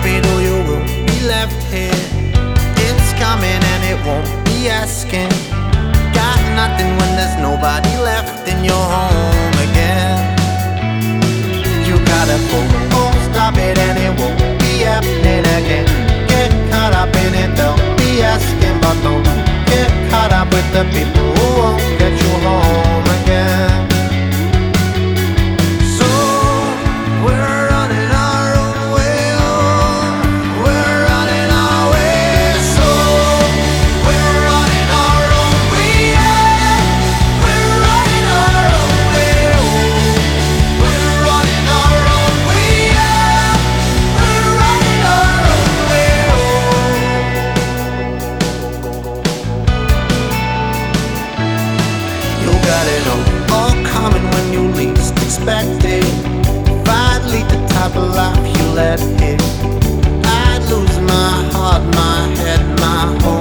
stop it or you will be left here. It's coming and it won't be asking. Got nothing when there's nobody left in your home again. You gotta go, won't stop it and it won't be happening again. Get caught up in it, they'll be asking, but don't get caught up with the people who won't get you home again. So we're running our own way, oh, we're running our way. So we're running our own way, yeah. We're running our own way, oh. We're running our own way, yeah. We're running our own way, oh. You got it all coming when you least expect it. If I'd lead the type of life you let hit, I'd lose my heart, my head, my whole